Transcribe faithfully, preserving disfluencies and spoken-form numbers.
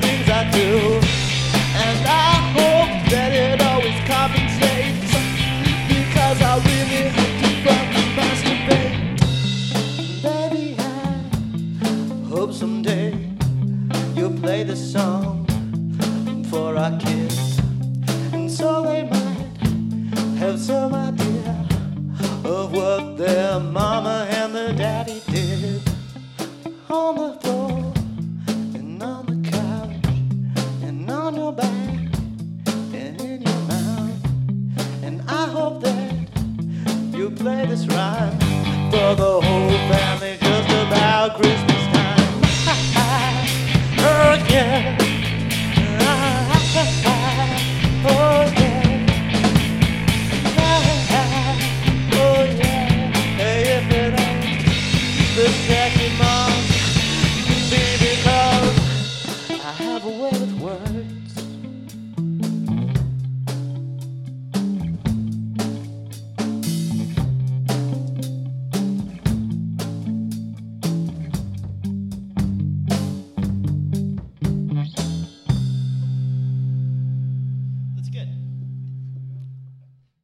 things I do. And I hope that it always compensates, because I really hope to fucking masturbate. Baby, I hope someday you'll play this song for our kids, and so they might have some idea of what their mama and their daddy did. On the floor and on the couch and on your back and in your mouth. And I hope that you play this rhyme for the whole family just about Christmas time. Oh yeah.